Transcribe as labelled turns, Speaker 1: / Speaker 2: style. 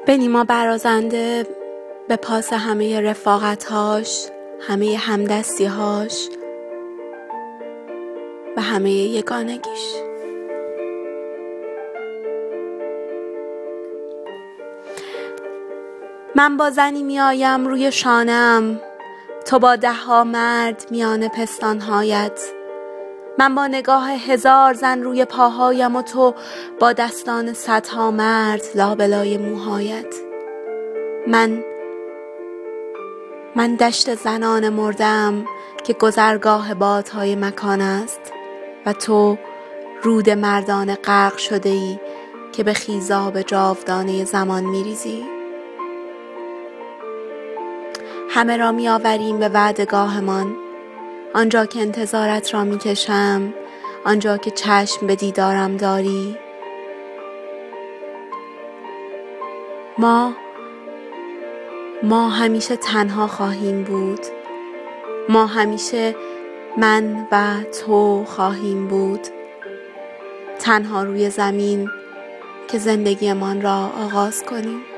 Speaker 1: به نیما برازنده به پاس همه رفاقتهاش، همه همدستیهاش و همه یگانگیش. من با زنی میایم روی شانه‌ام، تو با 10 مرد میان پستانهایت. من با نگاه 1000 زن روی پاهایم و تو با دستان 100 مرد لابلای موهایت. من دشت زنان مردم که گذرگاه بادهای مکان است و تو رود مردان غرق شده ای که به خیزاب جاودانه زمان میریزی. همه را می آوریم به وعدگاهمان، آنجا که انتظارت را می کشم، آنجا که چشم به دیدارم داری. ما همیشه تنها خواهیم بود، ما همیشه من و تو خواهیم بود، تنها روی زمین که زندگیمان را آغاز کنیم.